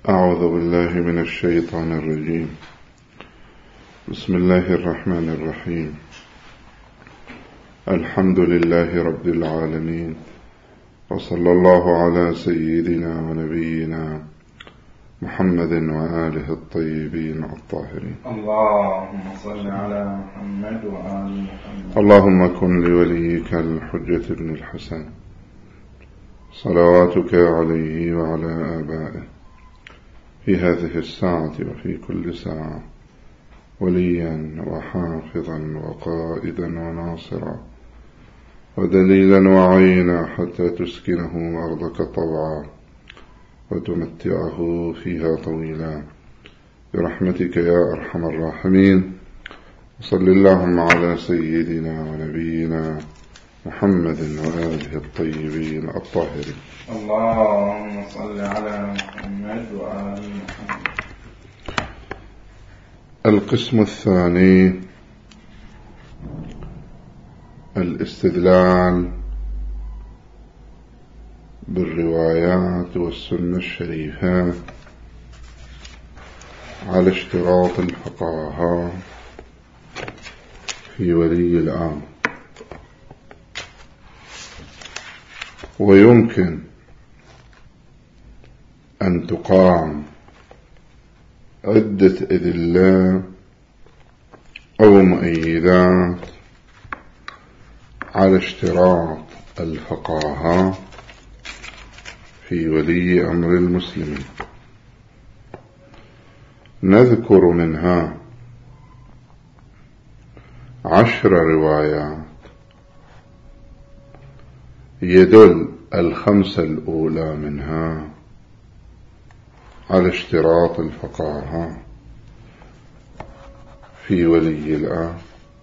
أعوذ بالله من الشيطان الرجيم. بسم الله الرحمن الرحيم. الحمد لله رب العالمين، وصلى الله على سيدنا ونبينا محمد وآله الطيبين الطاهرين. اللهم صل على محمد وآل محمد. اللهم كن لوليك الحجة بن الحسن صلواتك عليه وعلى آبائه في هذه الساعة وفي كل ساعة وليا وحافظا وقائدا وناصرا ودليلا وعينا حتى تسكنه أرضك طوعا وتمتعه فيها طويلا برحمتك يا أرحم الراحمين. وصل اللهم على سيدنا ونبينا محمد وآله الطيبين الطاهرين. اللهم صل على محمد وآل محمد. القسم الثاني الاستدلال بالروايات والسنة الشريفة على اشتراط الفقهاء في ولي الأمر. ويمكن أن تقام عدة أدلة أو مؤيدات على اشتراط الفقهاء في ولي أمر المسلمين. نذكر منها 10 روايات يدل 5 الأولى منها على اشتراط الفقهاء في ولي الأمر،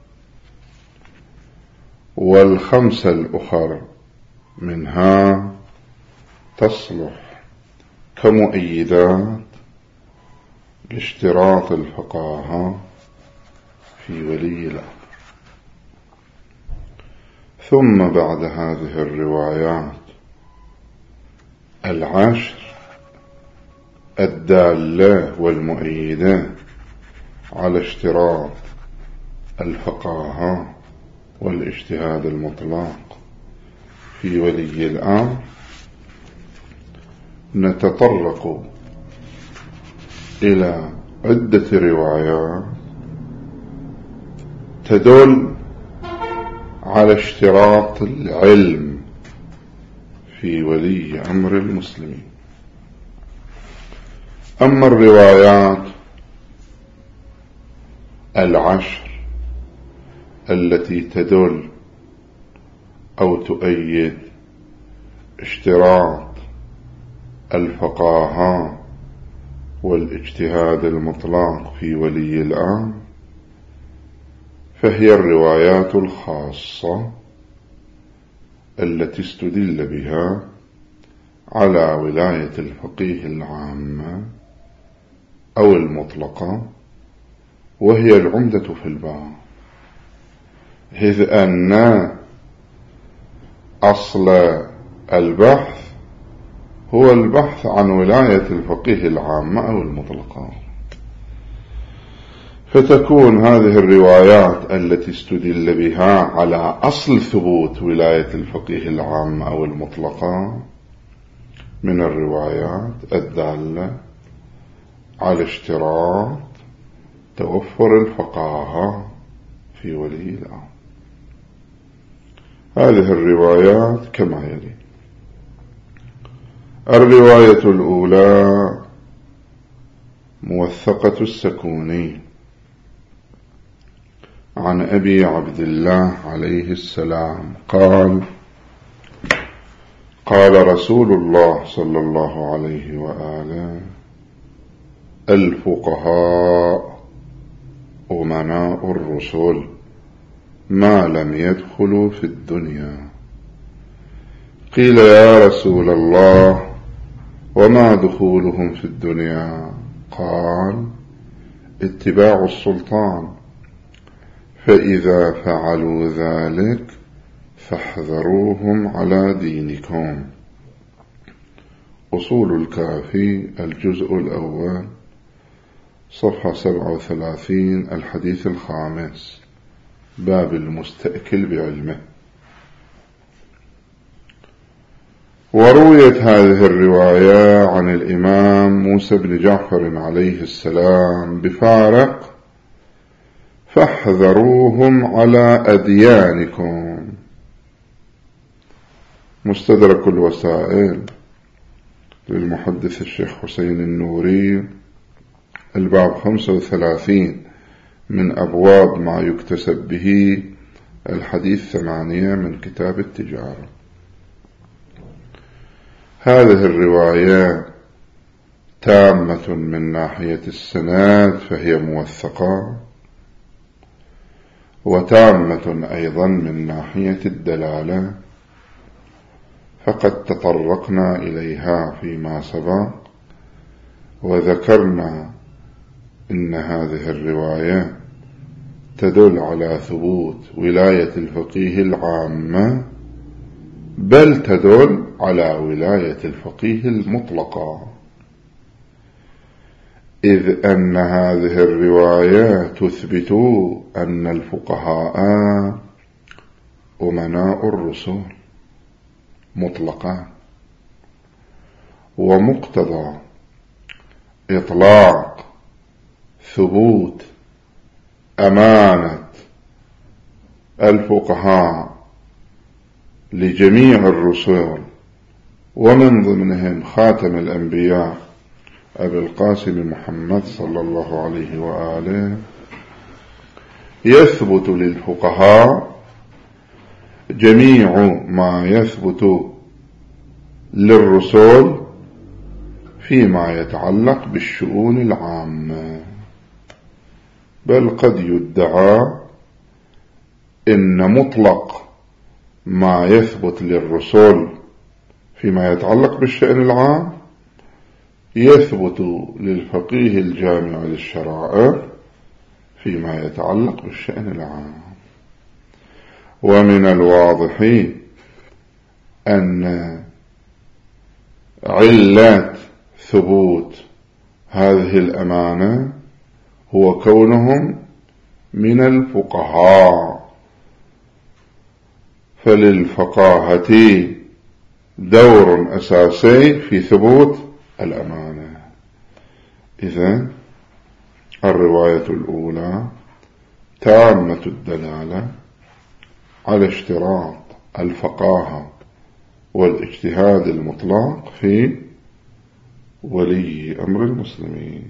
وال5 الأخرى منها تصلح كمؤيدات لاشتراط الفقهاء في ولي الأمر. ثم بعد هذه الروايات 10 الدالة والمؤيدة على اشتراط الفقهاء والاجتهاد المطلق في ولي الأمر، نتطرق إلى عدة روايات تدل على اشتراط العلم في ولي أمر المسلمين. أما الروايات 10 التي تدل أو تؤيد اشتراط الفقهاء والاجتهاد المطلق في ولي الأمر، فهي الروايات الخاصة التي استدل بها على ولاية الفقيه العامة أو المطلقة، وهي العمدة في الباب، إذ أن أصل البحث هو البحث عن ولاية الفقيه العامة أو المطلقة. فتكون هذه الروايات التي استدل بها على أصل ثبوت ولاية الفقيه العامة أو المطلقة من الروايات الدالة على اشتراط توفر الفقهاء في ولي الأمر. هذه الروايات كما يلي: الرواية الأولى موثقة السكوني عن أبي عبد الله عليه السلام قال: قال رسول الله صلى الله عليه وآله: الفقهاء أمناء الرسل ما لم يدخلوا في الدنيا. قيل: يا رسول الله وما دخولهم في الدنيا؟ قال: اتباع السلطان، فإذا فعلوا ذلك فاحذروهم على دينكم. أصول الكافي الجزء الأول صفحة 37 الحديث الخامس باب المستأكل بعلمه. ورويت هذه الرواية عن الإمام موسى بن جعفر عليه السلام بفارق: فاحذروهم على أديانكم. مستدرك الوسائل للمحدث الشيخ حسين النوري الباب 35 من أبواب ما يكتسب به الحديث 8 من كتاب التجارة. هذه الرواية تامة من ناحية السند فهي موثقة، وتامة أيضا من ناحية الدلالة، فقد تطرقنا إليها فيما سبق وذكرنا إن هذه الرواية تدل على ثبوت ولاية الفقيه العامة، بل تدل على ولاية الفقيه المطلقة، إذ أن هذه الرواية تثبت أن الفقهاء أمناء الرسل مطلقا، ومقتضى إطلاق ثبوت أمانة الفقهاء لجميع الرسل ومن ضمنهم خاتم الأنبياء أبي القاسم محمد صلى الله عليه وآله، يثبت للفقهاء جميع ما يثبت للرسل فيما يتعلق بالشؤون العامة، بل قد يدعى إن مطلق ما يثبت للرسل فيما يتعلق بالشأن العام يثبت للفقيه الجامع للشرائع فيما يتعلق بالشأن العام. ومن الواضح أن علة ثبوت هذه الأمانة هو كونهم من الفقهاء، فللفقاهة دور أساسي في ثبوت الأمانة. إذن الرواية الأولى تامة الدلالة على اشتراط الفقاهة والاجتهاد المطلق في ولي أمر المسلمين.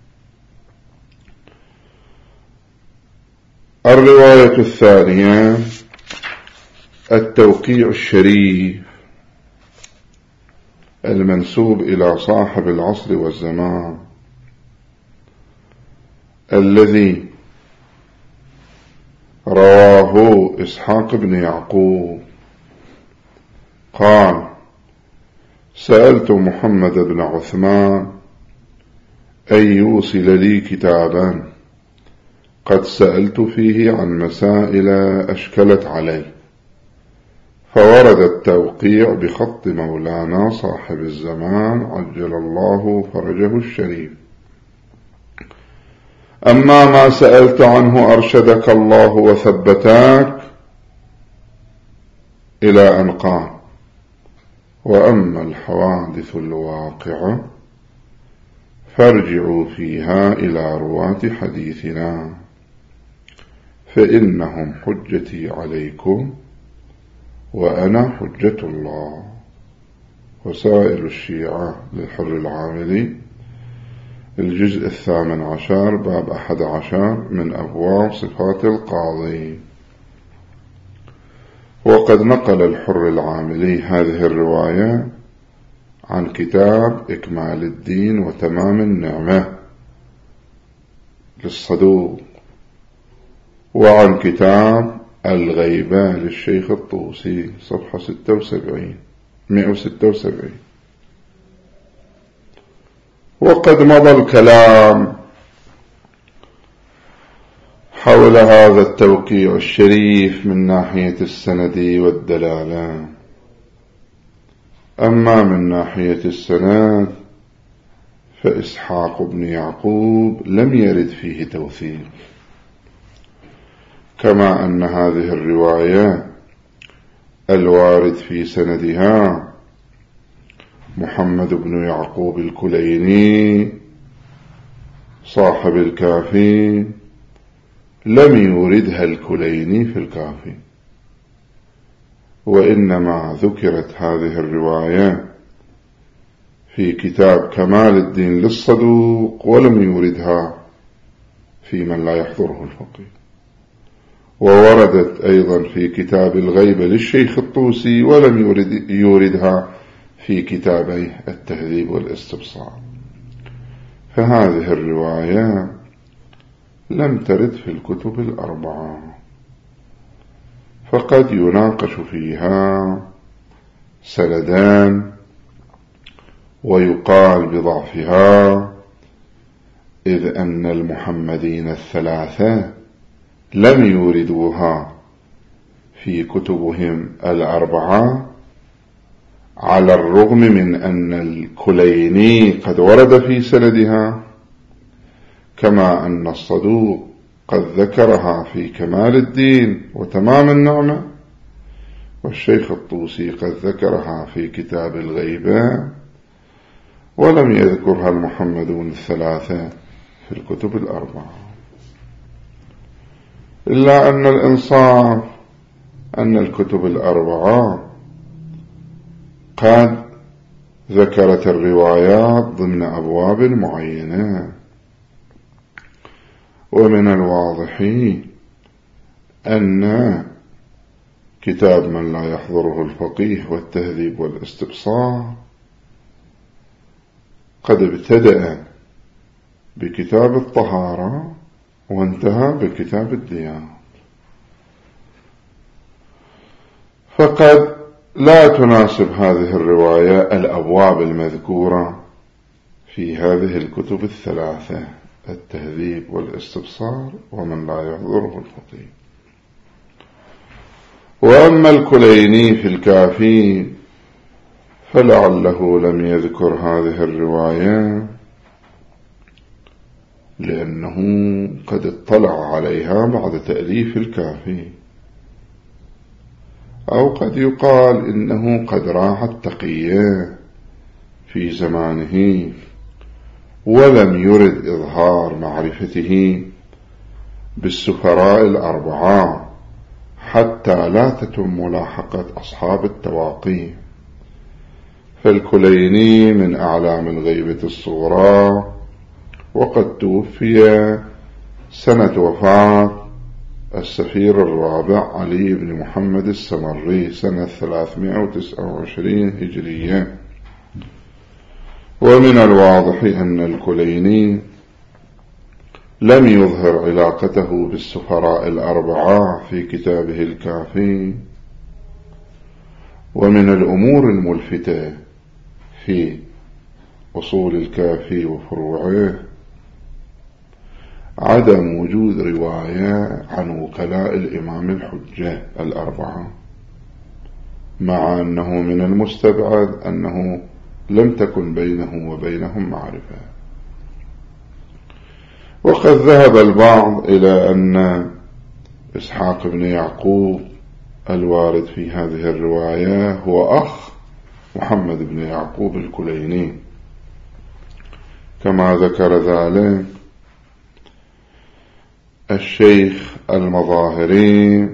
الرواية الثانية التوقيع الشريف المنسوب إلى صاحب العصر والزمان الذي رواه إسحاق بن يعقوب قال: سألت محمد بن عثمان أن يوصل لي كتابا قد سألت فيه عن مسائل أشكلت علي، فورد التوقيع بخط مولانا صاحب الزمان عجل الله فرجه الشريف. أما ما سألت عنه أرشدك الله وثبتاك، إلى أن قال: وأما الحوادث الواقعة فارجعوا فيها إلى رواة حديثنا فإنهم حجتي عليكم وأنا حجة الله. وسائل الشيعة للحر العاملي الجزء 18 باب 11 من أبواب صفات القاضي. وقد نقل الحر العاملي هذه الرواية عن كتاب إكمال الدين وتمام النعمة للصدوق، وعن كتاب الغيبة للشيخ الطوسي صفحة 176. وقد مضى الكلام حول هذا التوقيع الشريف من ناحية السند والدلالة، أما من ناحية السند فإسحاق بن يعقوب لم يرد فيه توثيق، كما أن هذه الرواية الوارد في سندها محمد بن يعقوب الكليني صاحب الكافي لم يوردها الكليني في الكافي، وإنما ذكرت هذه الرواية في كتاب كمال الدين للصدوق، ولم يوردها في من لا يحضره الفقيه. ووردت أيضا في كتاب الغيبة للشيخ الطوسي، ولم يوردها في كتابيه التهذيب والاستبصار. فهذه الرواية لم ترد في الكتب الأربعة، فقد يناقش فيها سندان ويقال بضعفها، إذ أن المحمدين الثلاثة لم يوردوها في كتبهم الأربعة، على الرغم من أن الكليني قد ورد في سندها، كما أن الصدوق قد ذكرها في كمال الدين وتمام النعمة، والشيخ الطوسي قد ذكرها في كتاب الغيبة، ولم يذكرها المحمدون الثلاثة في الكتب الأربعة. إلا أن الإنصاف أن الكتب الأربعة قد ذكرت الروايات ضمن أبواب معينة، ومن الواضح أن كتاب من لا يحضره الفقيه والتهذيب والاستبصار قد ابتدأ بكتاب الطهارة وانتهى بكتاب الديانة، فقد لا تناسب هذه الرواية الأبواب المذكورة في هذه الكتب الثلاثة، التهذيب والاستبصار ومن لا يحضره الفقيه. وأما الكليني في الكافي فلعله لم يذكر هذه الرواية لأنه قد اطلع عليها بعد تأليف الكافي، أو قد يقال إنه قد راح التقية في زمانه ولم يرد إظهار معرفته بالسفراء الأربعة حتى لا تتم ملاحقة أصحاب التواقي. فالكليني من أعلام الغيبة الصغرى، وقد توفي سنة وفاة السفير الرابع علي بن محمد السمري سنة 329 هجرية. ومن الواضح أن الكليني لم يظهر علاقته بالسفراء الأربعة في كتابه الكافي. ومن الأمور الملفتة في أصول الكافي وفروعه عدم وجود رواية عن وكلاء الإمام الحجة الأربعة، مع أنه من المستبعد أنه لم تكن بينه وبينهم معرفة. وقد ذهب البعض إلى أن إسحاق بن يعقوب الوارد في هذه الرواية هو أخ محمد بن يعقوب الكليني، كما ذكر ذلك الشيخ المظاهري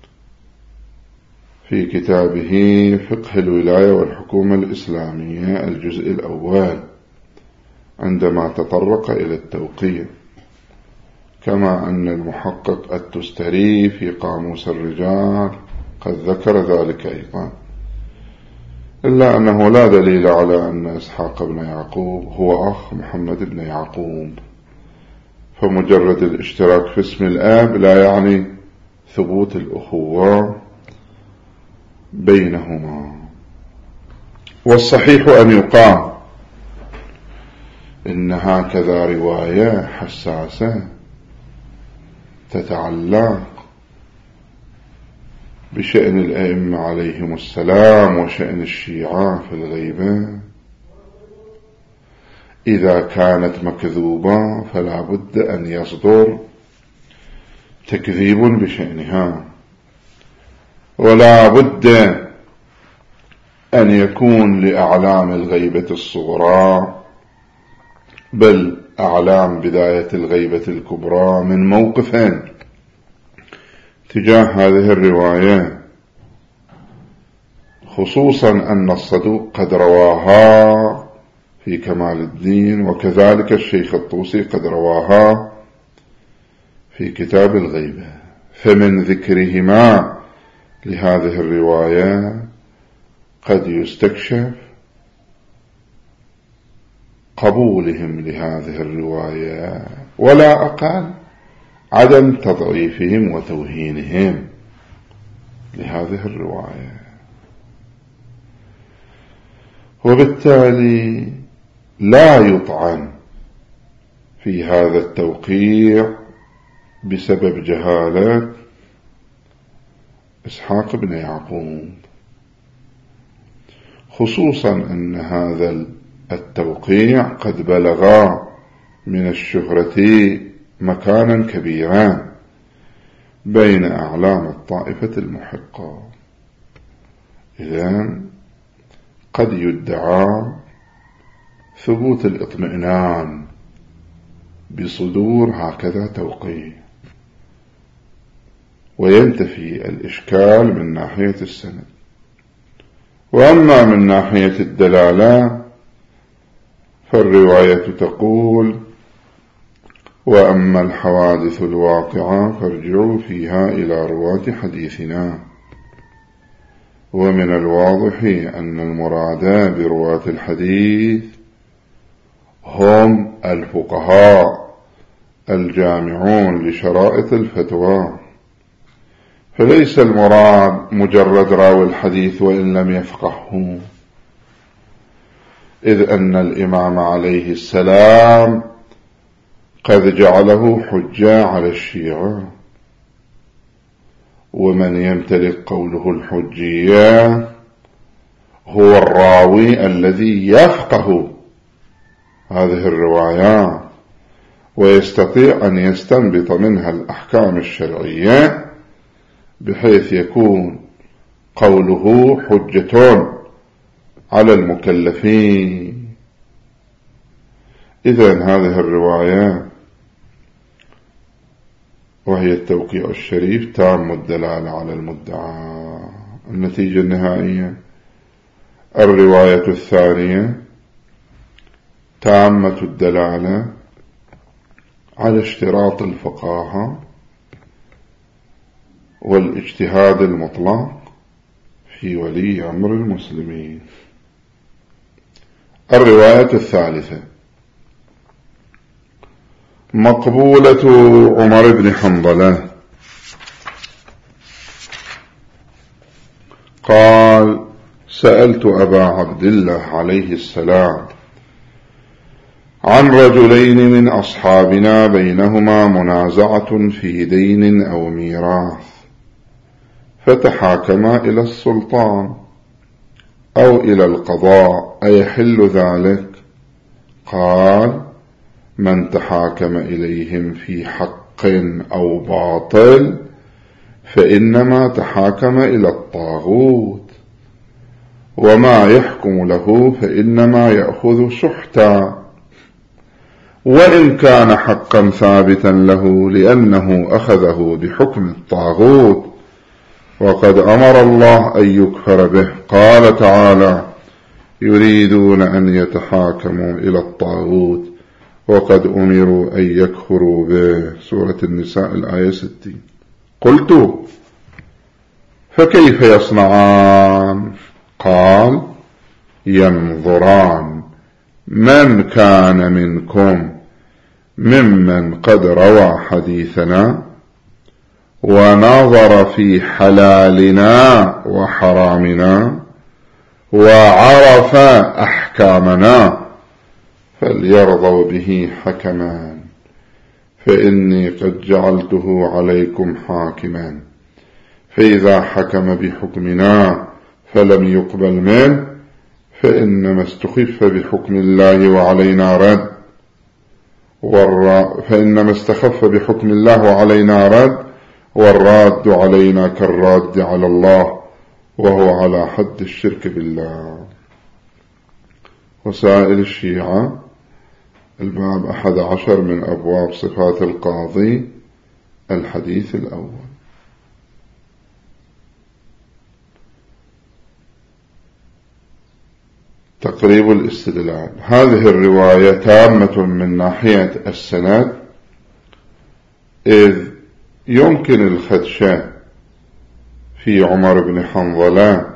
في كتابه فقه الولاية والحكومة الإسلامية الجزء الأول عندما تطرق إلى التوقيع، كما أن المحقق التستري في قاموس الرجال قد ذكر ذلك أيضا، إلا أنه لا دليل على أن إسحاق بن يعقوب هو أخ محمد بن يعقوب، فمجرد الاشتراك في اسم الآب لا يعني ثبوت الأخوة بينهما. والصحيح أن يقال إن هكذا رواية حساسة تتعلق بشأن الأئمة عليهم السلام وشأن الشيعة في الغيبة إذا كانت مكذوبة فلا بد أن يصدر تكذيب بشأنها، ولا بد أن يكون لأعلام الغيبة الصغرى بل أعلام بداية الغيبة الكبرى من موقفين تجاه هذه الرواية، خصوصا أن الصدوق قد رواها في كمال الدين، وكذلك الشيخ الطوسي قد رواها في كتاب الغيبة، فمن ذكرهما لهذه الرواية قد يستكشف قبولهم لهذه الرواية، ولا أقل عدم تضعيفهم وتوهينهم لهذه الرواية. وبالتالي لا يطعن في هذا التوقيع بسبب جهالة إسحاق بن يعقوب، خصوصا أن هذا التوقيع قد بلغ من الشهرة مكانا كبيرا بين أعلام الطائفة المحقة. إذن قد يدعى ثبوت الاطمئنان بصدور هكذا توقيع، وينتفي الإشكال من ناحية السند. وأما من ناحية الدلالة فالرواية تقول: وأما الحوادث الواقعة فارجعوا فيها إلى رواة حديثنا. ومن الواضح أن المراد برواة الحديث هم الفقهاء الجامعون لشرائط الفتوى، فليس المراد مجرد راوي الحديث وإن لم يفقهه، إذ أن الإمام عليه السلام قد جعله حجة على الشيعة، ومن يمتلك قوله الحجية هو الراوي الذي يفقه هذه الروايات ويستطيع أن يستنبط منها الأحكام الشرعية بحيث يكون قوله حجة على المكلفين. إذن هذه الرواية وهي التوقيع الشريف تام الدلالة على المدعى. النتيجة النهائية: الرواية الثانية تامة الدلالة على اشتراط الفقاهة والاجتهاد المطلق في ولي أمر المسلمين. الرواية الثالثة مقبولة عمر بن حنظلة قال: سألت أبا عبد الله عليه السلام عن رجلين من أصحابنا بينهما منازعة في دين أو ميراث، فتحاكما إلى السلطان أو إلى القضاء، أيحل ذلك؟ قال: من تحاكم إليهم في حق أو باطل فإنما تحاكم إلى الطاغوت، وما يحكم له فإنما يأخذ سحتا، وإن كان حقا ثابتا له لأنه أخذه بحكم الطاغوت، وقد أمر الله أن يكفر به. قال تعالى: يريدون أن يتحاكموا إلى الطاغوت وقد أمروا أن يكفروا به. سورة النساء الآية 60. قلت: فكيف يصنعان؟ قال: ينظران من كان منكم ممن قد روى حديثنا ونظر في حلالنا وحرامنا وعرف أحكامنا فليرضوا به حكما، فإني قد جعلته عليكم حاكما، فإذا حكم بحكمنا فلم يقبل منه فإنما استخف بحكم الله وعلينا رد، فإنما استخف بحكم الله وعلينا رد، والراد علينا كالراد على الله، وهو على حد الشرك بالله. وسائل الشيعة الباب 11 من أبواب صفات القاضي، الحديث الأول. تقريب الاستدلال. هذه الرواية تامة من ناحية السند، إذ يمكن الخدشة في عمر بن حنظلة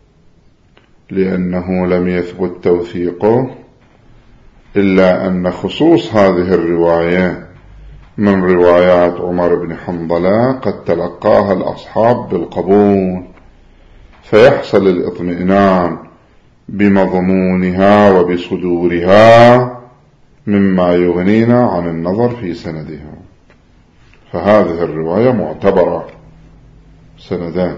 لأنه لم يثبت توثيقه، إلا أن خصوص هذه الرواية من روايات عمر بن حنظلة قد تلقاها الأصحاب بالقبول، فيحصل الاطمئنان بمضمونها وبصدورها مما يغنينا عن النظر في سندها. فهذه الرواية معتبرة سندان.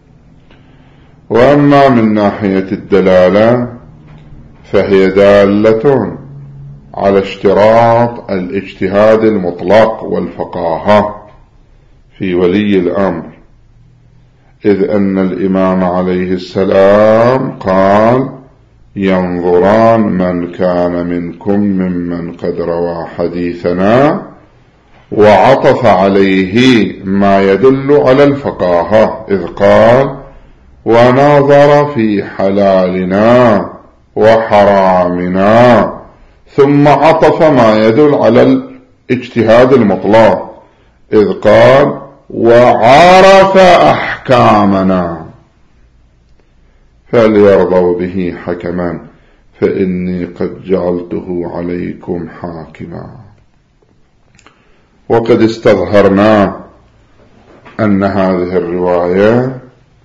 وأما من ناحية الدلالة فهي دالة على اشتراط الاجتهاد المطلق والفقاهة في ولي الأمر، إذ أن الإمام عليه السلام قال: ينظران من كان منكم ممن قد روى حديثنا، وعطف عليه ما يدل على الفقاهة، إذ قال: ونظر في حلالنا وحرامنا، ثم عطف ما يدل على الاجتهاد المطلق، إذ قال: وعرف أحكامنا، فليرضوا به حكما فإني قد جعلته عليكم حاكما. وقد استظهرنا أن هذه الرواية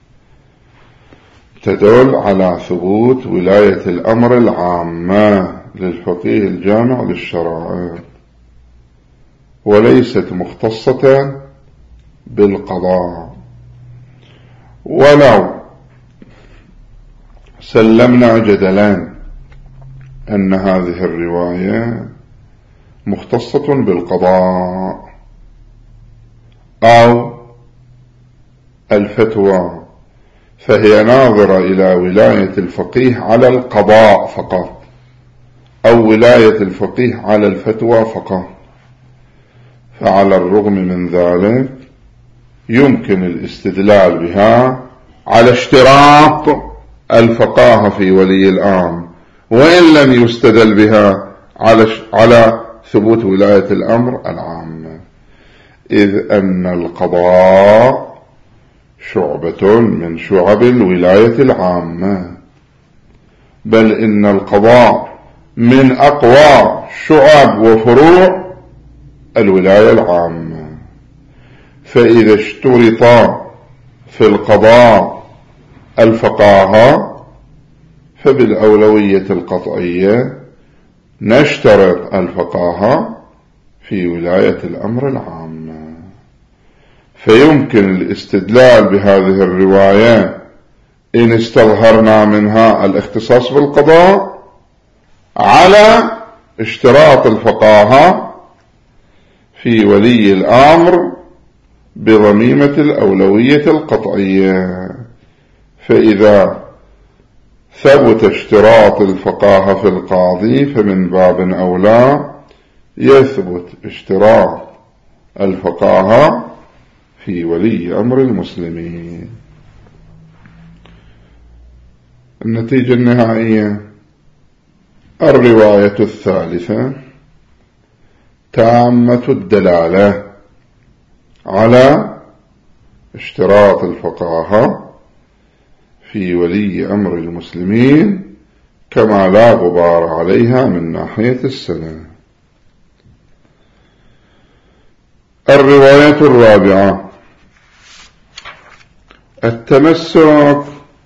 تدل على ثبوت ولاية الأمر العامة للفقيه الجامع للشرائع، وليست مختصة بالقضاء. ولو سلمنا جدلا أن هذه الرواية مختصة بالقضاء أو الفتوى، فهي ناظرة إلى ولاية الفقيه على القضاء فقط، أو ولاية الفقيه على الفتوى فقط، فعلى الرغم من ذلك يمكن الاستدلال بها على اشتراط الفقاهة في ولي الأمر، وإن لم يستدل بها على ثبوت ولاية الأمر العامة، إذ أن القضاء شعبة من شعب الولاية العامة، بل إن القضاء من أقوى شعب وفروع الولاية العامة. فإذا اشترط في القضاء الفقاهة فبالأولوية القطعية نشترط الفقاهة في ولاية الأمر العامة. فيمكن الاستدلال بهذه الرواية إن استظهرنا منها الاختصاص بالقضاء على اشتراط الفقاهة في ولي الأمر بضميمة الأولوية القطعية. فإذا ثبت اشتراط الفقاهة في القاضي فمن باب أولى يثبت اشتراط الفقاهة في ولي أمر المسلمين. النتيجة النهائية: الرواية الثالثة تامة الدلالة على اشتراط الفقاهة في ولي أمر المسلمين كما لا غبار عليها من ناحية السنة. الرواية الرابعة: التمسك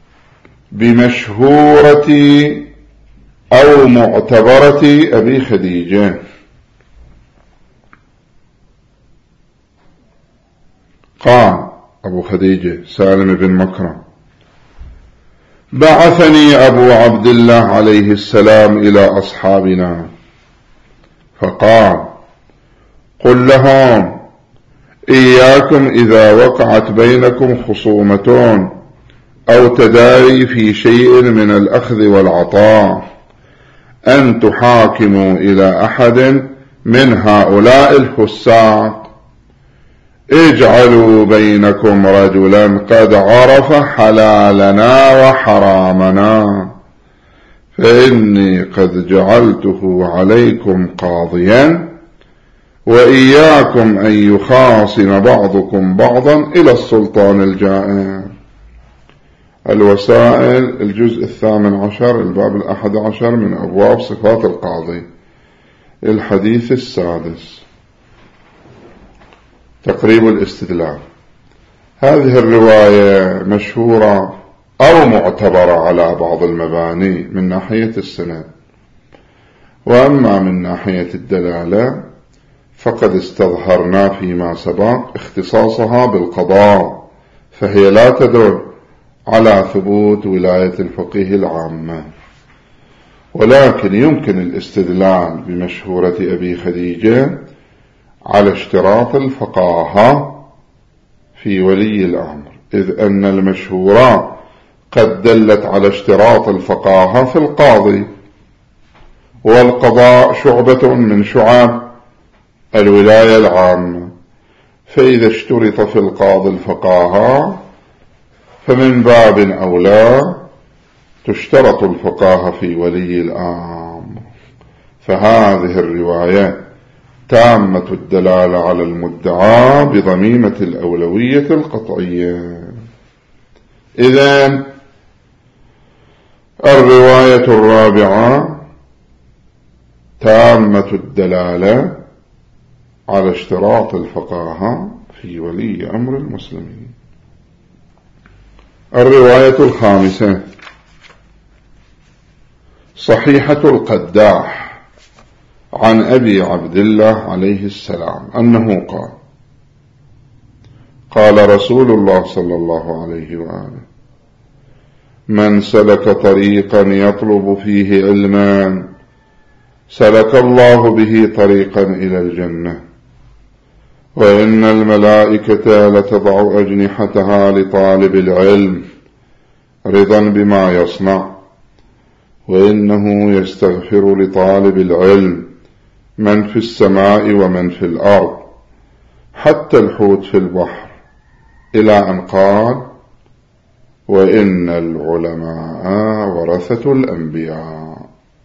بمشهورة أو معتبرة أبي خديجة. قال أبو خديجة سالم بن مكرم: بعثني أبو عبد الله عليه السلام إلى أصحابنا فقال: قل لهم إياكم إذا وقعت بينكم خصومة أو تداري في شيء من الأخذ والعطاء أن تحاكموا إلى أحد من هؤلاء الفساق، اجعلوا بينكم رجلا قد عرف حلالنا وحرامنا، فإني قد جعلته عليكم قاضيا، وإياكم أن يخاصم بعضكم بعضا إلى السلطان الجائر. الوسائل الجزء 18 الباب 11 من أبواب صفات القاضي. الحديث السادس: تقريب الاستدلال. هذه الرواية مشهورة أو معتبرة على بعض المباني من ناحية السند، وأما من ناحية الدلالة فقد استظهرنا فيما سبق اختصاصها بالقضاء، فهي لا تدل على ثبوت ولاية الفقيه العامة، ولكن يمكن الاستدلال بمشهورة أبي خديجة على اشتراط الفقاهة في ولي الأمر، إذ أن المشهورة قد دلت على اشتراط الفقاهة في القاضي، والقضاء شعبة من شعب الولاية العامة، فإذا اشترط في القاضي الفقاهة فمن باب أولى تشترط الفقاهة في ولي الأمر. فهذه الرواية تامة الدلالة على المدعى بضميمة الأولوية القطعية. إذن الرواية الرابعة تامة الدلالة على اشتراط الفقاهة في ولي أمر المسلمين. الرواية الخامسة: صحيحة القداح عن أبي عبد الله عليه السلام أنه قال: قال رسول الله صلى الله عليه وآله: من سلك طريقا يطلب فيه علما سلك الله به طريقا إلى الجنة، وإن الملائكة لتضع أجنحتها لطالب العلم رضا بما يصنع، وإنه يستغفر لطالب العلم من في السماء ومن في الأرض حتى الحوت في البحر، إلى أن قال: وإن العلماء ورثة الأنبياء.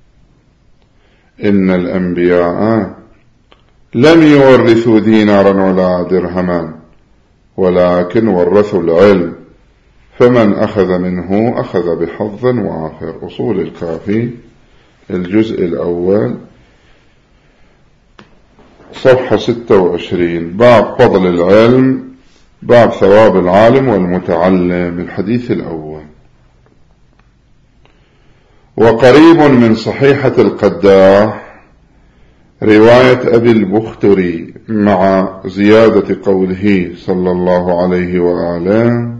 إن الأنبياء لم يورثوا دينارا ولا درهما، ولكن ورثوا العلم، فمن أخذ منه أخذ بحظ وافر. أصول الكافي الجزء الأول صفحة 26. باب فضل العلم، باب ثواب العالم والمتعلم. الحديث الأول: وقريب من صحيحة القداح رواية أبي البختري مع زيادة قوله صلى الله عليه وآله: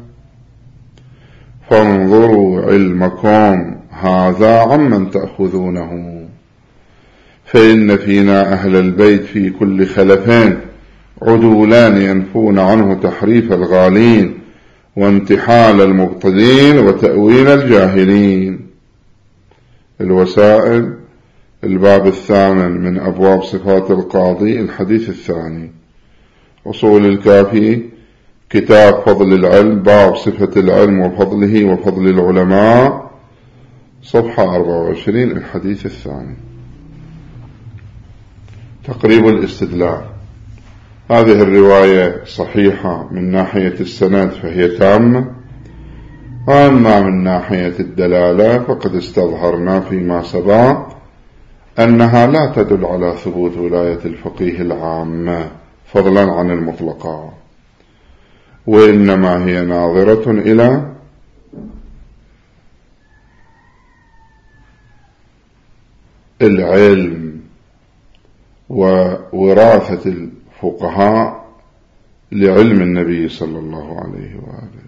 فانظروا علمكم هذا عمن تأخذونه، فإن فينا أهل البيت في كل خلفين عدولان ينفون عنه تحريف الغالين وانتحال المبطلين وتأويل الجاهلين. الوسائل الباب 8 من أبواب صفات القاضي. الحديث الثاني. أصول الكافي كتاب فضل العلم، باب صفة العلم وفضله وفضل العلماء، صفحة 24. الحديث الثاني. تقريب الاستدلال. هذه الرواية صحيحة من ناحية السند فهي تامة، أما من ناحية الدلالة فقد استظهرنا فيما سبق أنها لا تدل على ثبوت ولاية الفقيه العامة فضلا عن المطلقة، وإنما هي ناظرة إلى العلم ووراثة الفقهاء لعلم النبي صلى الله عليه وآله.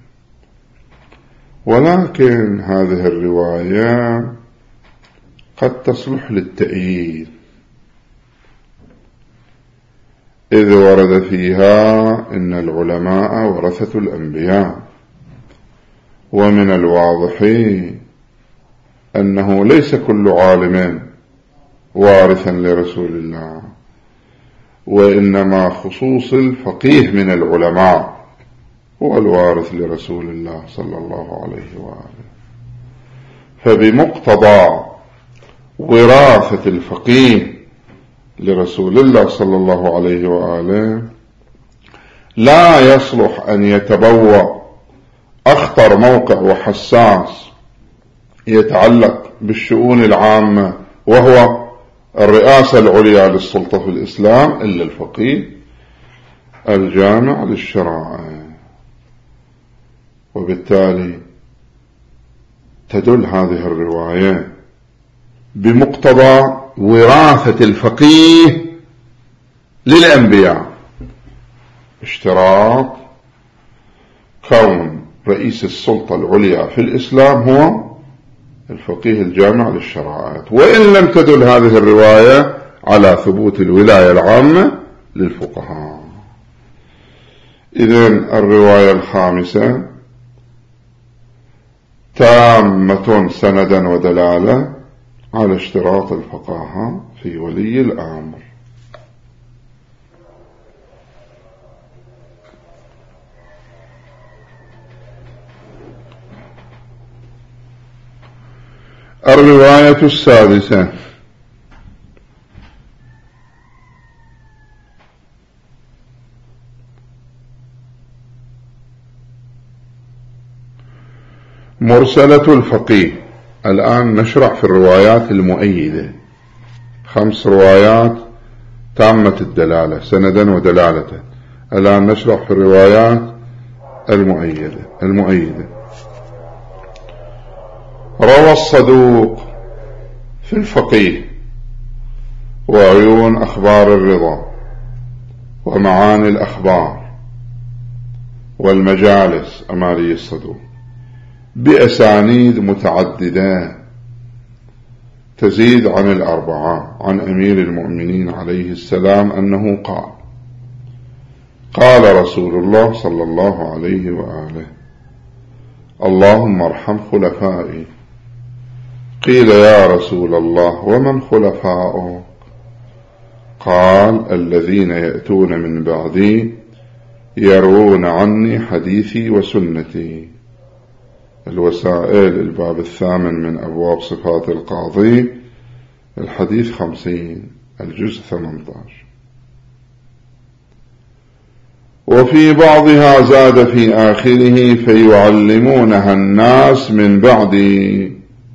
ولكن هذه الرواية قد تصلح للتأييد، إذ ورد فيها إن العلماء ورثة الأنبياء، ومن الواضح أنه ليس كل عالم وارثا لرسول الله، وإنما خصوص الفقيه من العلماء هو الوارث لرسول الله صلى الله عليه وآله. فبمقتضى وراثة الفقيه لرسول الله صلى الله عليه وآله لا يصلح أن يتبوأ أخطر موقع وحساس يتعلق بالشؤون العامة وهو الرئاسة العليا للسلطة في الإسلام إلا الفقيه الجامع للشرائع. وبالتالي تدل هذه الرواية بمقتضى وراثة الفقيه للأنبياء، اشتراط كون رئيس السلطة العليا في الإسلام هو الفقيه الجامع للشرائع، وإن لم تدل هذه الرواية على ثبوت الولاية العامة للفقهاء. إذن الرواية الخامسة تامة سندا ودلالة على اشتراط الفقاهة في ولي الأمر. الرواية السادسة مرسلة الفقيه. الآن نشرع في الروايات المؤيدة، 5 روايات تامة الدلالة سندا ودلالة. الآن نشرع في الروايات المؤيدة. روى الصدوق في الفقيه وعيون أخبار الرضا ومعاني الأخبار والمجالس أمالي الصدوق بأسانيد متعددة تزيد عن 4 عن أمير المؤمنين عليه السلام أنه قال رسول الله صلى الله عليه وآله: اللهم ارحم خلفائي. قيل يا رسول الله ومن خلفاؤك؟ قال: الذين يأتون من بعدي يرون عني حديثي وسنتي. الوسائل الباب 8 من أبواب صفات القاضي، الحديث 50 الجزء 18. وفي بعضها زاد في آخره: فيعلمونها الناس من بعدي.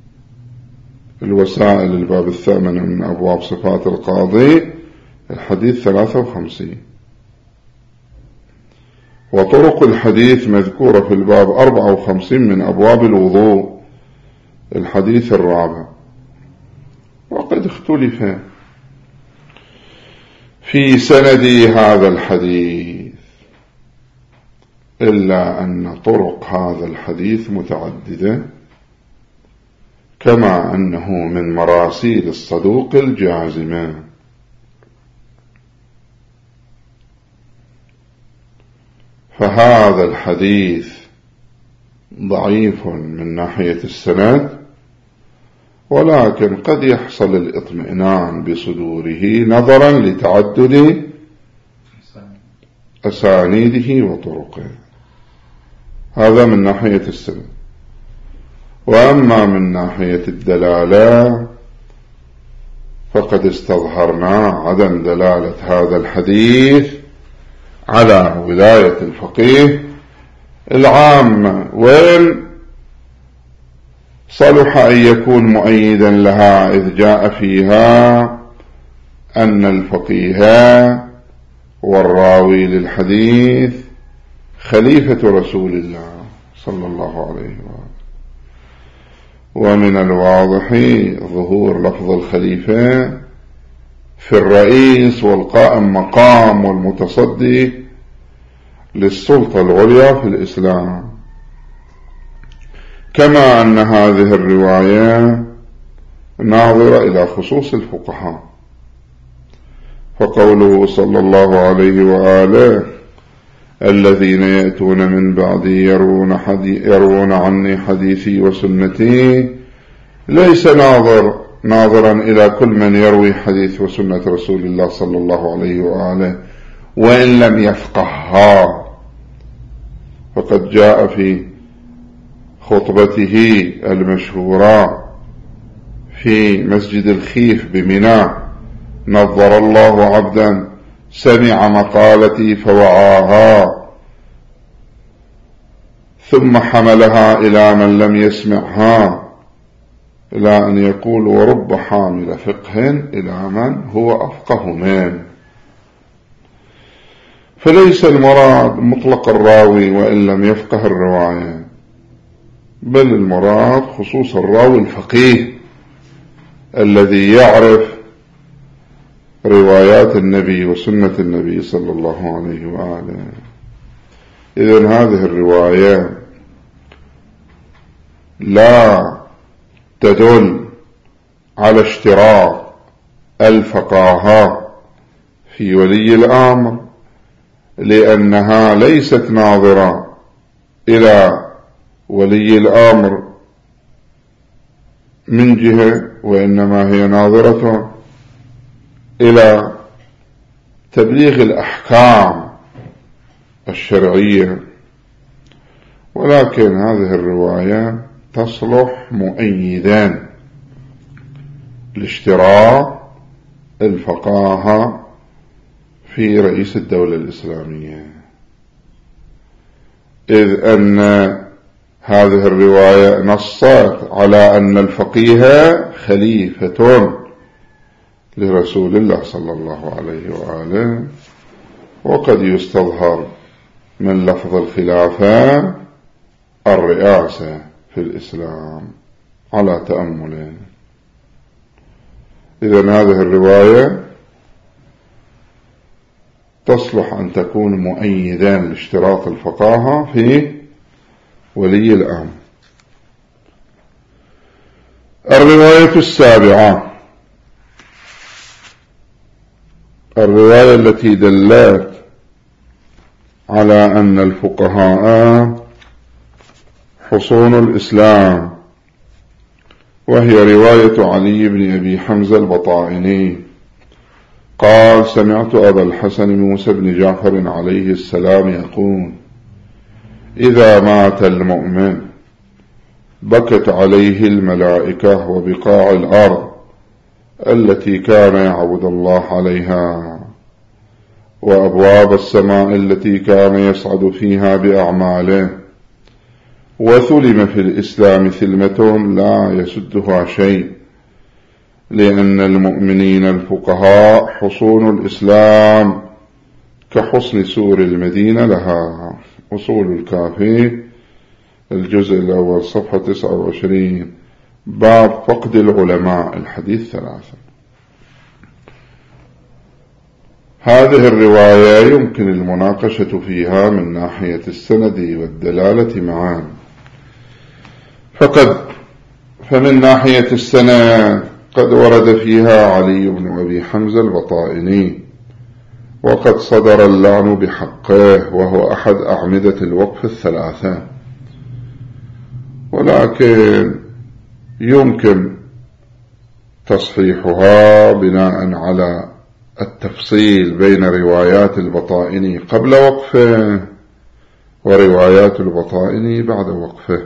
الوسائل الباب 8 من أبواب صفات القاضي، الحديث 53. وطرق الحديث مذكورة في الباب 54 من أبواب الوضوء، الحديث 4. وقد اختلف في سند هذا الحديث، إلا أن طرق هذا الحديث متعددة، كما أنه من مراسيل الصدوق الجازمة. فهذا الحديث ضعيف من ناحية السند، ولكن قد يحصل الاطمئنان بصدوره نظرا لتعدد أسانيده وطرقه. هذا من ناحية السند. وأما من ناحية الدلالة فقد استظهرنا عدم دلالة هذا الحديث على ولاية الفقيه العامة، وإن صلح أن يكون مؤيدا لها، إذ جاء فيها أن الفقيه والراوي للحديث خليفة رسول الله صلى الله عليه وآله. ومن الواضح ظهور لفظ الخليفة في الرئيس والقائم مقام والمتصدي للسلطة العليا في الإسلام. كما أن هذه الرواية ناظرة إلى خصوص الفقهاء، فقوله صلى الله عليه وآله الذين يأتون من بعدي يروون عني حديثي وسنتي ليس ناظرا إلى كل من يروي حديث وسنة رسول الله صلى الله عليه وآله وإن لم يفقهها. فقد جاء في خطبته المشهورة في مسجد الخيف بمنى: نظر الله عبدا سمع مقالتي فوعاها ثم حملها إلى من لم يسمعها، إلى أن يقول: ورب حامل فقه إلى من هو أفقه منه. فليس المراد مطلق الراوي وإن لم يفقه الرواية، بل المراد خصوص الراوي الفقيه الذي يعرف روايات النبي وسنة النبي صلى الله عليه وآله. إذن هذه الرواية لا تدل على اشتراط الفقاهة في ولي الأمر، لأنها ليست ناظرة إلى ولي الأمر من جهة، وإنما هي ناظرة إلى تبليغ الأحكام الشرعية. ولكن هذه الرواية تصلح مؤيدا لاشتراط الفقاهة في رئيس الدولة الإسلامية، إذ أن هذه الرواية نصت على أن الفقيه خليفة لرسول الله صلى الله عليه وآله، وقد يستظهر من لفظ الخلافة الرئاسة في الإسلام على تأمل. إذن هذه الرواية تصلح أن تكون مؤيدا لاشتراط الفقاهة في ولي الأمر. الرواية السابعة، الرواية التي دلت على أن الفقهاء حصون الإسلام، وهي رواية علي بن أبي حمزة البطائني قال: سمعت أبا الحسن موسى بن جعفر عليه السلام يقول: إذا مات المؤمن بكت عليه الملائكة وبقاع الأرض التي كان يعبد الله عليها، وأبواب السماء التي كان يصعد فيها بأعماله، وثلم في الإسلام ثلمة لا يسدها شيء، لأن المؤمنين الفقهاء حصون الإسلام كحصن سور المدينة لها. أصول الكافي الجزء الأول صفحة 29، باب فقد العلماء، الحديث 3. هذه الرواية يمكن المناقشة فيها من ناحية السند والدلالة معا. فمن ناحية السند قد ورد فيها علي بن أبي حمزة البطائني، وقد صدر اللعن بحقه، وهو أحد أعمدة الوقف 3، ولكن يمكن تصحيحها بناء على التفصيل بين روايات البطائني قبل وقفه وروايات البطائني بعد وقفه.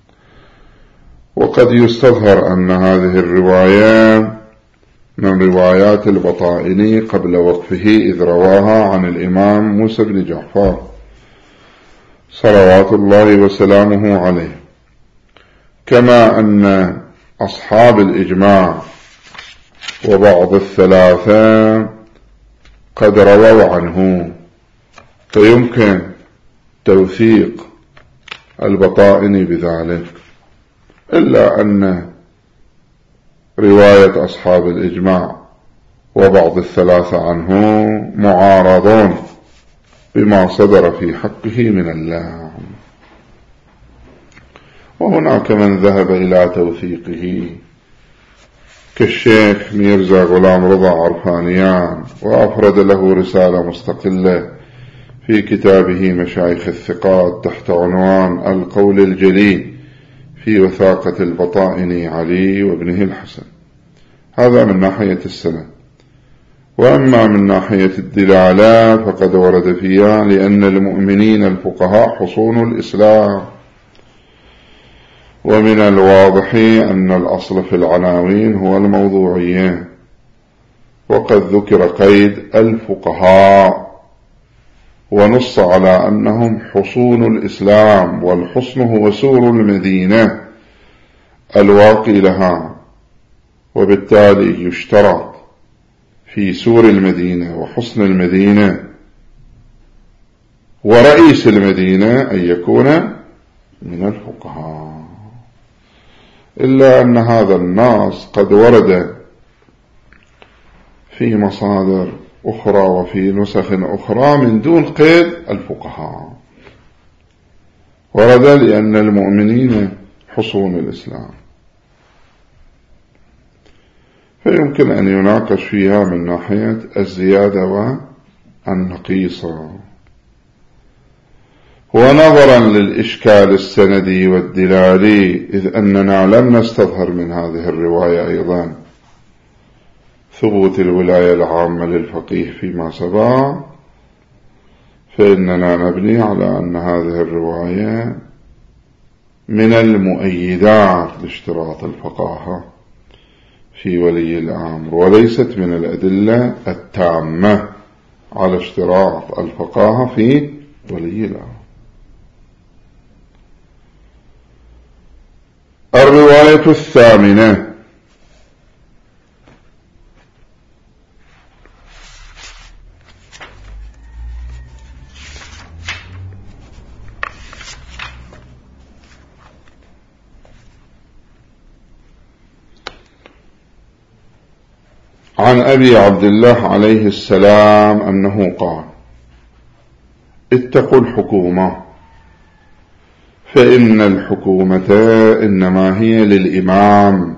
وقد يستظهر أن هذه الرواية من روايات البطائني قبل وقفه، إذ رواها عن الإمام موسى بن جعفر صلوات الله وسلامه عليه. كما أن أصحاب الإجماع وبعض الثلاثة قد رووا عنه، فيمكن توثيق البطائني بذلك، إلا أن رواية أصحاب الإجماع وبعض الثلاثة عنه معارضون بما صدر في حقه من الله. وهناك من ذهب إلى توثيقه كالشيخ ميرزا غلام رضا عرفانيان، وأفرد له رسالة مستقلة في كتابه مشايخ الثقات تحت عنوان القول الجلي في وثاقة البطائن علي وابنه الحسن. هذا من ناحية السند. وأما من ناحية الدلالة فقد ورد فيها لأن المؤمنين الفقهاء حصون الإسلام، ومن الواضح أن الأصل في العناوين هو الموضوعية، وقد ذكر قيد الفقهاء ونص على أنهم حصون الإسلام، والحصن هو سور المدينة الواقي لها، وبالتالي يشترط في سور المدينة وحصن المدينة ورئيس المدينة أن يكون من الفقهاء، إلا أن هذا النص قد ورد في مصادر أخرى وفي نسخ أخرى من دون قيد الفقهاء، ورد لأن المؤمنين حصون الإسلام، فيمكن أن يناقش فيها من ناحية الزيادة والنقيصة. ونظرا للإشكال السندي والدلالي، إذ أننا لم نستظهر من هذه الرواية أيضا ثبوت الولاية العامة للفقيه فيما سبق، فإننا نبني على أن هذه الرواية من المؤيدات لاشتراط الفقاهة في ولي الأمر، وليست من الأدلة التامة على اشتراط الفقاهة في ولي الأمر. الرواية الثامنة: عن أبي عبد الله عليه السلام أنه قال: اتقوا الحكومة، فإن الحكومة إنما هي للإمام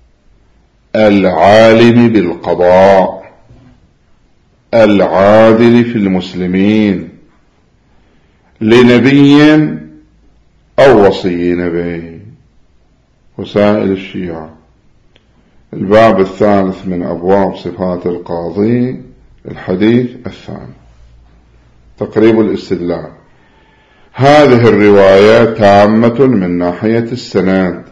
العالم بالقضاء العادل في المسلمين، لنبي أو وصي نبي. وسائل الشيعة، الباب الثالث من أبواب صفات القاضي، الحديث الثاني، تقريب الاستدلال. هذه الرواية تامة من ناحية السند،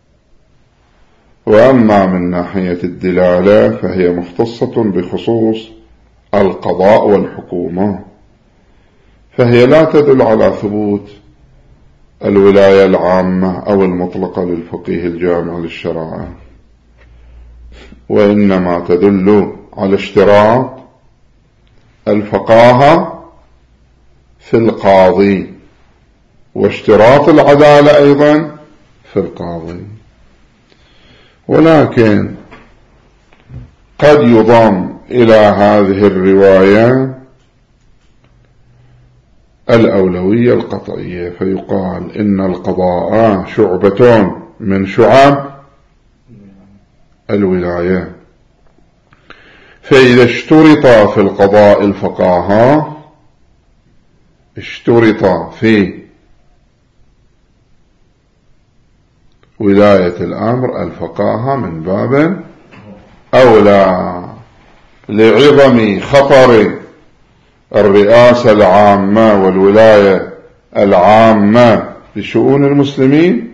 وأما من ناحية الدلالة فهي مختصة بخصوص القضاء والحكومة، فهي لا تدل على ثبوت الولاية العامة أو المطلقة للفقيه الجامع للشرائع، وإنما تدل على اشتراط الفقاهة في القاضي، واشتراط العدالة أيضا في القاضي. ولكن قد يضم إلى هذه الرواية الأولوية القطعية، فيقال إن القضاء شعبة من شعب الولاية، فإذا اشترط في القضاء الفقاهة اشترط في ولاية الأمر الفقاهة من باب أولى، لعظم خطر الرئاسة العامة والولاية العامة لشؤون المسلمين،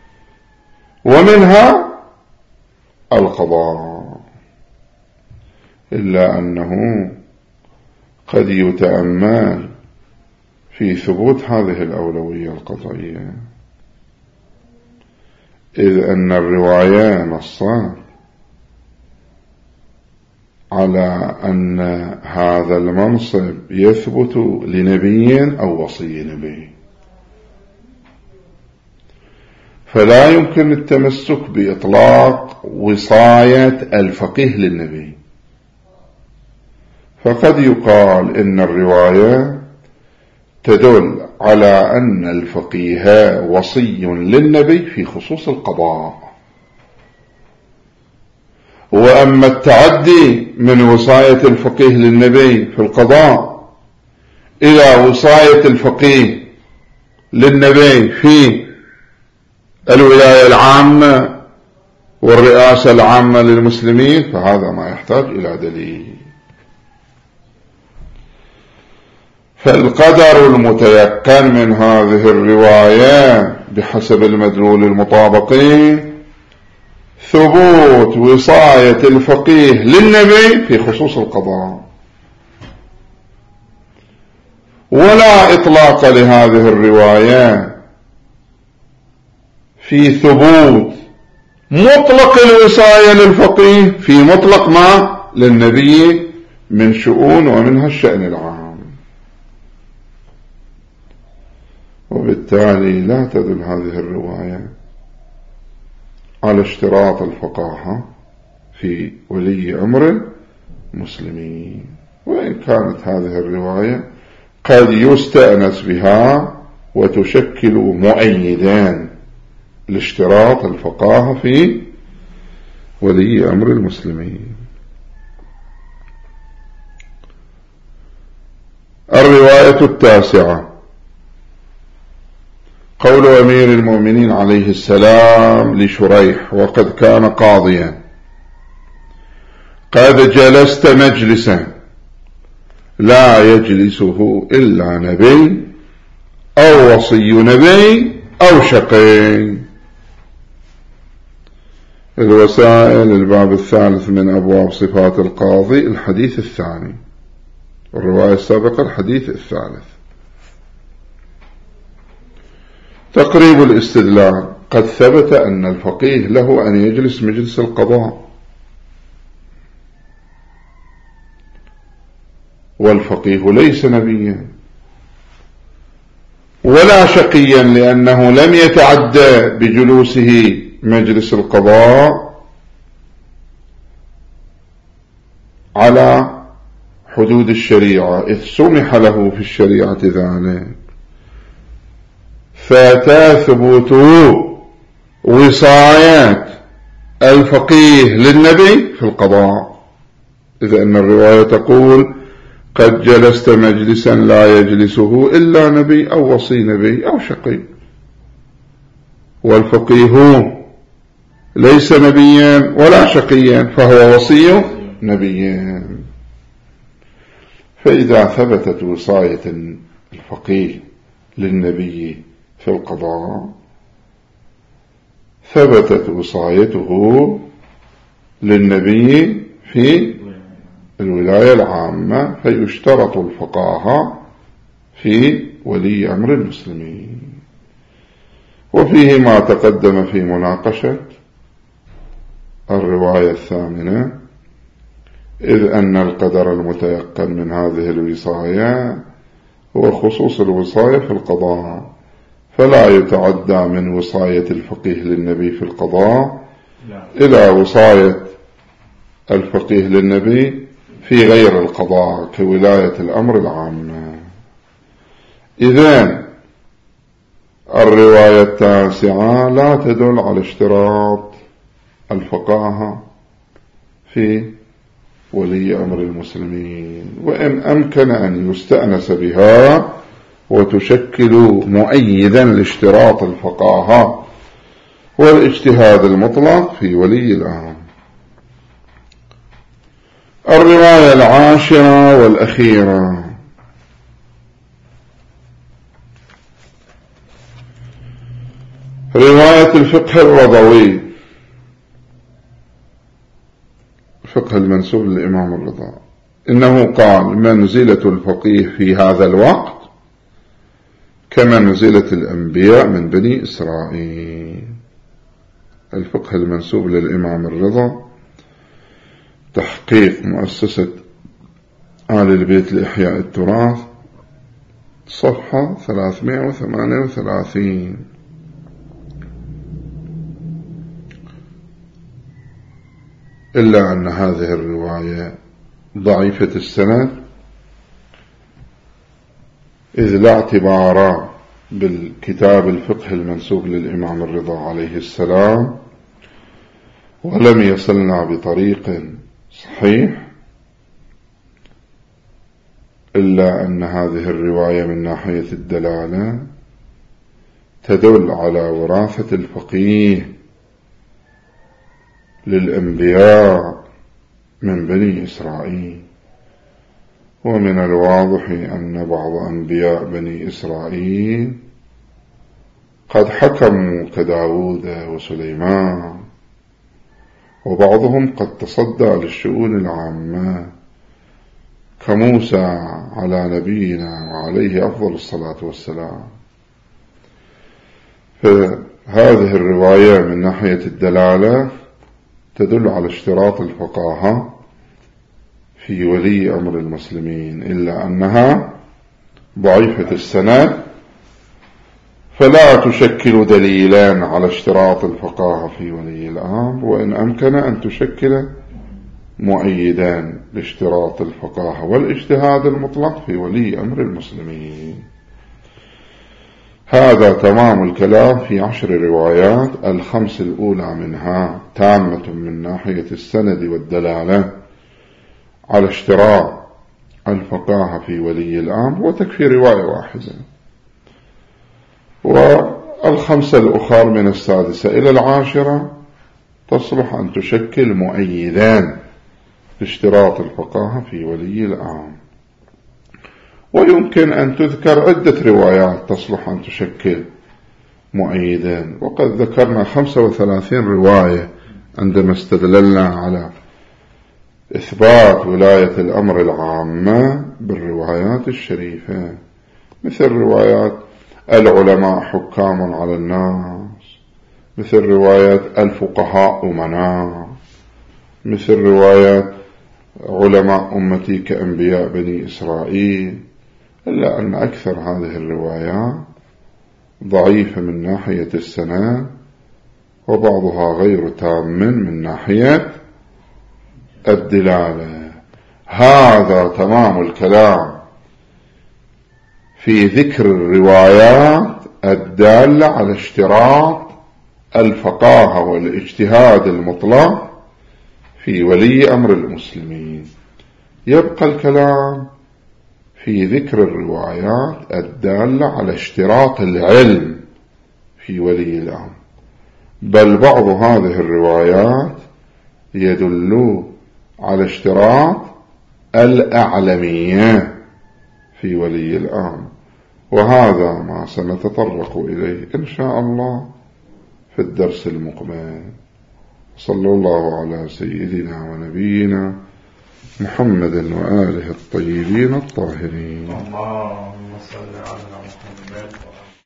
ومنها القضاء. إلا أنه قد يتأمل في ثبوت هذه الأولوية القطعية، إذ أن الرواية نصان على أن هذا المنصب يثبت لنبي أو وصي نبي، فلا يمكن التمسك بإطلاق وصاية الفقيه للنبي. فقد يقال إن الرواية تدل على أن الفقيه وصي للنبي في خصوص القضاء. وأما التعدي من وصاية الفقيه للنبي في القضاء إلى وصاية الفقيه للنبي في الولاية العامة والرئاسة العامة للمسلمين، فهذا ما يحتاج إلى دليل. فالقدر المتيقن من هذه الرواية بحسب المدلول المطابقين ثبوت وصاية الفقيه للنبي في خصوص القضاء، ولا إطلاق لهذه الرواية في ثبوت مطلق الوصاية للفقيه في مطلق ما للنبي من شؤون ومنها الشأن العام. وبالتالي لا تدل هذه الرواية على اشتراط الفقاهة في ولي أمر المسلمين، وإن كانت هذه الرواية قد يستأنس بها وتشكل مؤيدان لاشتراط الفقاهة في ولي أمر المسلمين. الرواية التاسعة قول أمير المؤمنين عليه السلام لشريح وقد كان قاضيا: قد جلست مجلسا لا يجلسه إلا نبي أو وصي نبي أو شقي. الوسائل الباب الثالث من أبواب صفات القاضي الحديث الثاني، والرواية السابقة الحديث الثالث. تقريب الاستدلال: قد ثبت أن الفقيه له أن يجلس مجلس القضاء، والفقيه ليس نبيا ولا شقيا، لأنه لم يتعدى بجلوسه مجلس القضاء على حدود الشريعة، إذ سمح له في الشريعة ذلك. فأتى ثبوت وصاية الفقيه للنبي في القضاء، إذ أن الرواية تقول: قد جلست مجلسا لا يجلسه إلا نبي أو وصي نبي أو شقي، والفقيه ليس نبيا ولا شقيا فهو وصي نبيا. فإذا ثبتت وصاية الفقيه للنبي في القضاء ثبتت وصايته للنبي في الولاية العامة، فيشترط الفقاهة في ولي أمر المسلمين. وفيه ما تقدم في مناقشة الرواية الثامنة، إذ أن القدر المتيقن من هذه الوصاية هو خصوص الوصاية في القضاء، فلا يتعدى من وصاية الفقيه للنبي في القضاء إلى وصاية الفقيه للنبي في غير القضاء كولاية الأمر العامة. إذن الرواية التاسعة لا تدل على اشتراط الفقاهة في ولي أمر المسلمين، وإن أمكن أن يستأنس بها وتشكل مؤيدا لاشتراط الفقاهة والاجتهاد المطلق في ولي الأمر. الرواية العاشرة والأخيرة رواية الفقه الرضوي، فقه المنسوب للإمام الرضا، إنه قال: منزلة الفقيه في هذا الوقت كمنزلة الأنبياء من بني إسرائيل. الفقه المنسوب للإمام الرضا، تحقيق مؤسسة آل البيت لإحياء التراث، صفحة 338. إلا أن هذه الرواية ضعيفة السند إذ لا اعتبار بالكتاب الفقه المنسوب للإمام الرضا عليه السلام، ولم يصلنا بطريق صحيح، إلا أن هذه الرواية من ناحية الدلالة تدل على وراثة الفقيه للأنبياء من بني إسرائيل. ومن الواضح أن بعض أنبياء بني إسرائيل قد حكموا كداود وسليمان، وبعضهم قد تصدى للشؤون العامة كموسى على نبينا وعليه أفضل الصلاة والسلام. فهذه الرواية من ناحية الدلالة تدل على اشتراط الفقاهة في ولي أمر المسلمين، إلا أنها ضعيفة السند، فلا تشكل دليلان على اشتراط الفقاهة في ولي الأمر، وإن أمكن أن تشكل مؤيدان لاشتراط الفقاهة والاجتهاد المطلق في ولي أمر المسلمين. هذا تمام الكلام في 10 روايات، ال5 الأولى منها تامة من ناحية السند والدلالة على اشتراط الفقاهة في ولي الأمر، وتكفي رواية واحدة، وال5 الأخر من 6 إلى 10 تصلح أن تشكل مؤيدان لاشتراط الفقاهة في ولي الأمر. ويمكن أن تذكر عدة روايات تصلح أن تشكل مؤيدان، وقد ذكرنا 35 رواية عندما استدللنا على إثبات ولاية الأمر العامة بالروايات الشريفة، مثل روايات العلماء حكام على الناس، مثل روايات الفقهاء أمناء، مثل روايات علماء أمتي كأنبياء بني إسرائيل. إلا أن أكثر هذه الروايات ضعيفة من ناحية السند، وبعضها غير تام من ناحية الدلالة. هذا تمام الكلام في ذكر الروايات الدالة على اشتراط الفقاهة والاجتهاد المطلق في ولي أمر المسلمين. يبقى الكلام في ذكر الروايات الدالة على اشتراط العلم في ولي الأمر، بل بعض هذه الروايات يدل على اشتراط الأعلمية في ولي الأمر، وهذا ما سنتطرق إليه إن شاء الله في الدرس المقبل. صلى الله على سيدنا ونبينا محمد وآله الطيبين الطاهرين. اللهم صل على محمد.